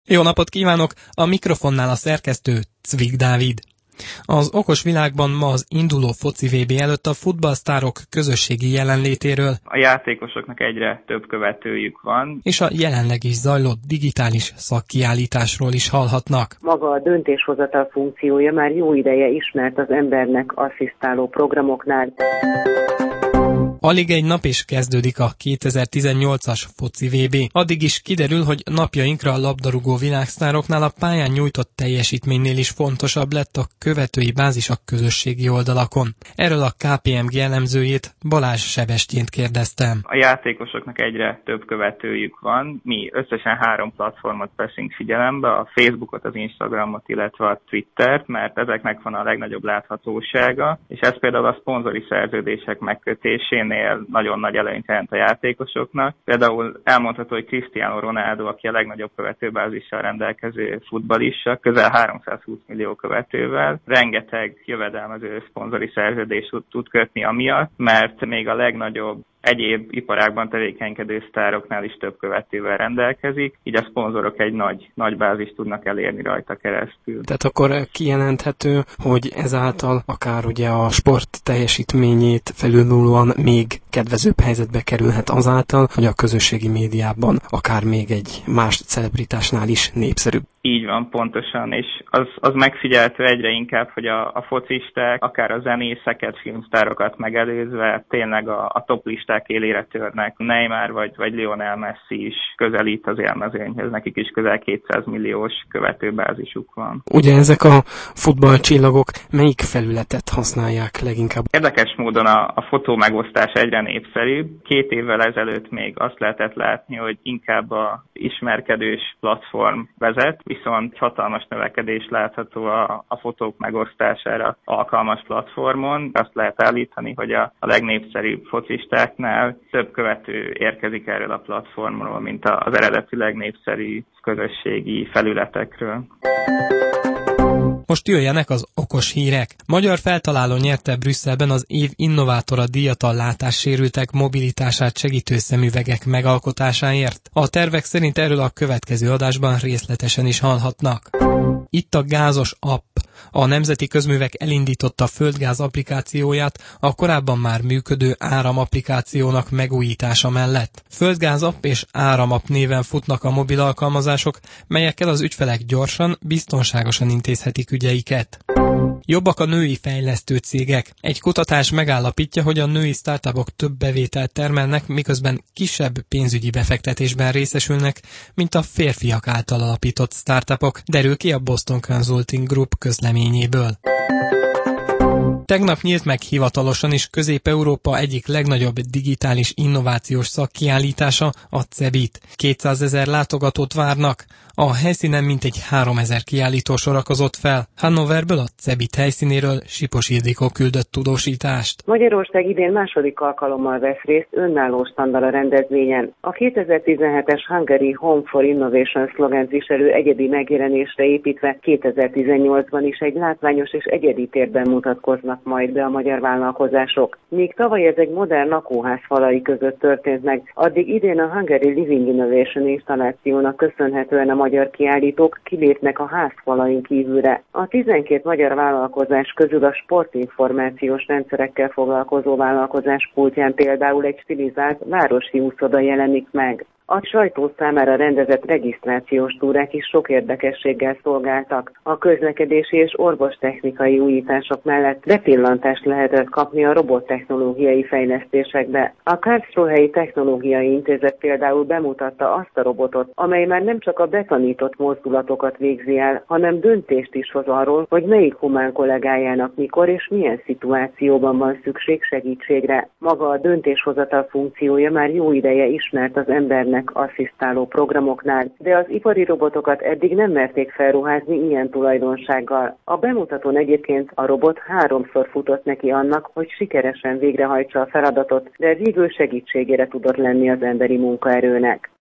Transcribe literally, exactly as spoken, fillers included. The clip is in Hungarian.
Jó napot kívánok! A mikrofonnál a szerkesztő Cvik Dávid. Az okos világban ma az induló foci vé bé előtt a futballsztárok közösségi jelenlétéről, a játékosoknak egyre több követőjük van, és a jelenleg is zajló digitális szakkiállításról is hallhatnak. Maga a döntéshozatal funkciója már jó ideje ismert az embernek asszisztáló programoknál. Alig egy nap is kezdődik a kétezer-tizennyolcas foci vé bé. Addig is kiderül, hogy napjainkra a labdarúgó világsztároknál a pályán nyújtott teljesítménynél is fontosabb lett a követői bázis a közösségi oldalakon. Erről a ká pé em gé elemzőjét, Balázs Sebestyént kérdeztem. A játékosoknak egyre több követőjük van. Mi összesen három platformot veszünk figyelembe, a Facebookot, az Instagramot, illetve a Twittert, mert ezeknek van a legnagyobb láthatósága, és ez például a szponzori szerződések megkötésén nagyon nagy előnyt jelent a játékosoknak. Például elmondható, hogy Cristiano Ronaldo, aki a legnagyobb követőbázissal rendelkező futballista, közel háromszázhúsz millió követővel, rengeteg jövedelmező szponzori szerződést tud kötni amiatt, mert még a legnagyobb egyéb iparágban tevékenykedő sztároknál is több követővel rendelkezik, így a szponzorok egy nagy, nagy bázist tudnak elérni rajta keresztül. Tehát akkor kijelenthető, hogy ezáltal akár ugye a sport teljesítményét felülmúlóan még kedvezőbb helyzetbe kerülhet azáltal, hogy a közösségi médiában akár még egy más celebritásnál is népszerűbb. Így van, pontosan, és az, az megfigyelhető egyre inkább, hogy a, a focisták, akár a zenészeket, filmsztárokat megelőzve tényleg a, a top listák élére törnek. Neymar vagy, vagy Lionel Messi is közelít az élmezőnyhöz, nekik is közel kétszáz milliós követőbázisuk van. Ugye ezek a futballcsillagok melyik felületet használják leginkább? Érdekes módon a, a fotó megosztás egyre népszerűbb. Két évvel ezelőtt még azt lehetett látni, hogy inkább a ismerkedős platform vezet, viszont hatalmas növekedés látható a, a fotók megosztására alkalmas platformon. Azt lehet állítani, hogy a, a legnépszerűbb focistáknál több követő érkezik erről a platformról, mint az eredetileg népszerű közösségi felületekről. Most jöjjenek az okos hírek. Magyar feltaláló nyerte Brüsszelben az év innovátora díjat a látássérültek mobilitását segítő szemüvegek megalkotásáért. A tervek szerint erről a következő adásban részletesen is hallhatnak. Itt a gázos app. A Nemzeti Közművek elindította a földgáz applikációját a korábban már működő áramapplikációnak megújítása mellett. Földgáz app és áramap néven futnak a mobil alkalmazások, melyekkel az ügyfelek gyorsan, biztonságosan intézhetik ügyeiket. Jobbak a női fejlesztő cégek. Egy kutatás megállapítja, hogy a női startupok több bevételt termelnek, miközben kisebb pénzügyi befektetésben részesülnek, mint a férfiak által alapított startupok, derül ki a Boston Consulting Group közleményéből. Tegnap nyílt meg hivatalosan is Közép-Európa egyik legnagyobb digitális innovációs szakkiállítása, a cebit. kétszázezer látogatót várnak. A helyszínen mintegy háromezer kiállító sorakozott fel. Hannoverből a cebit helyszínéről Sipos Ildikó küldött tudósítást. Magyarország idén második alkalommal vesz részt önálló standal a rendezvényen. A kétezer-tizenhetes Hungary Home for Innovation szlogent viselő egyedi megjelenésre építve kétezer-tizennyolcban is egy látványos és egyedi térben mutatkoznak majd be a magyar vállalkozások. Míg tavaly ez egy modern lakóház falai között történt meg, addig idén a Hungary Living Innovation installációnak köszönhetően a magyar kiállítók kilépnek a ház falain kívülre. A tizenkét magyar vállalkozás közül a sportinformációs rendszerekkel foglalkozó vállalkozás pultján például egy stilizált városi úszoda jelenik meg. A sajtó számára rendezett regisztrációs túrák is sok érdekességgel szolgáltak. A közlekedési és orvostechnikai újítások mellett bepillantást lehetett kapni a robottechnológiai fejlesztésekbe. A Karlsruhe Technológiai Intézet például bemutatta azt a robotot, amely már nem csak a betanított mozdulatokat végzi el, hanem döntést is hoz arról, hogy melyik humán kollégájának mikor és milyen szituációban van szükség segítségre. Maga a döntéshozatal funkciója már jó ideje ismert az embernek asszisztáló programoknál, de az ipari robotokat eddig nem merték felruházni ilyen tulajdonsággal. A bemutatón egyébként a robot háromszor futott neki annak, hogy sikeresen végrehajtsa a feladatot, de végül segítségére tudott lenni az emberi munkaerőnek.